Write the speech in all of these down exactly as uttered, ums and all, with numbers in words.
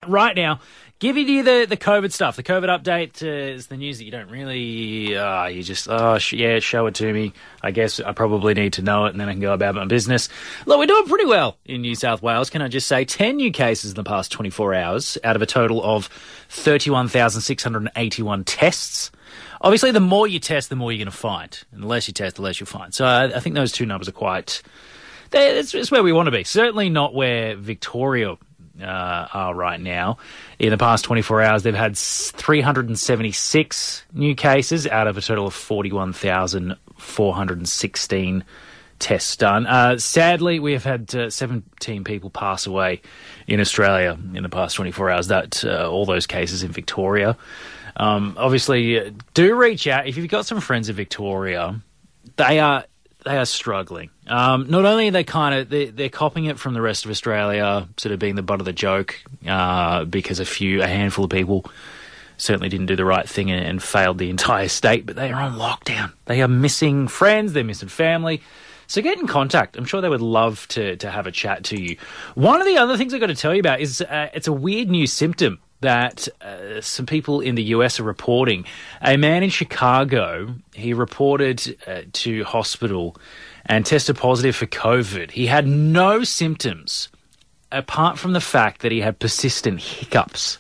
Right now, giving you the, the COVID stuff. The COVID update uh, is the news that you don't really, uh, you just, oh, sh- yeah, show it to me. I guess I probably need to know it and then I can go about my business. Look, we're doing pretty well in New South Wales. Can I just say ten new cases in the past twenty-four hours out of a total of thirty-one thousand six hundred eighty-one tests. Obviously, the more you test, the more you're going to find. And the less you test, the less you'll find. So I, I think those two numbers are quite, it's, it's where we want to be. Certainly not where Victoria Uh, are right now. In the past twenty-four hours, they've had three hundred seventy-six new cases out of a total of forty-one thousand four hundred sixteen tests done. Uh, sadly, we have had uh, seventeen people pass away in Australia in the past twenty-four hours. That uh, all those cases in Victoria. Um, obviously, uh, do reach out if you've got some friends in Victoria. They are. They are struggling. Um, not only are they kind of, they, they're copying it from the rest of Australia, sort of being the butt of the joke, uh, because a few, a handful of people certainly didn't do the right thing and, and failed the entire state, but they are on lockdown. They are missing friends, they're missing family. So get in contact. I'm sure they would love to, to have a chat to you. One of the other things I've got to tell you about is uh, it's a weird new symptom that uh, some people in the U S are reporting. A man in Chicago, he reported uh, to hospital and tested positive for COVID. He had no symptoms apart from the fact that he had persistent hiccups.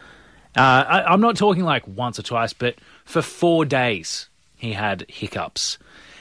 Uh, I, I'm not talking like once or twice, but for four days he had hiccups.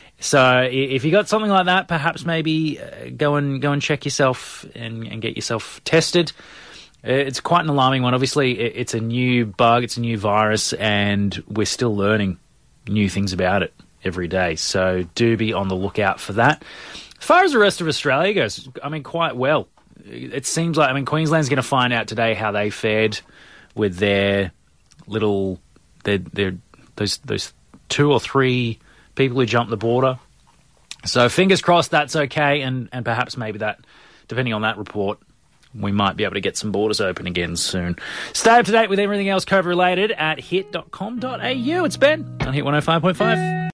So if you got something like that, perhaps maybe uh, go and go and check yourself and, and get yourself tested. It's quite an alarming one. Obviously, it's a new bug, it's a new virus, and we're still learning new things about it every day. So do be on the lookout for that. As far as the rest of Australia goes, I mean, quite well. It seems like, I mean, Queensland's going to find out today how they fared with their little, their, their those those two or three people who jumped the border. So fingers crossed that's okay, and, and perhaps maybe that, depending on that report, we might be able to get some borders open again soon. Stay up to date with everything else COVID related at hit dot com dot a u. It's Ben on Hit one oh five point five.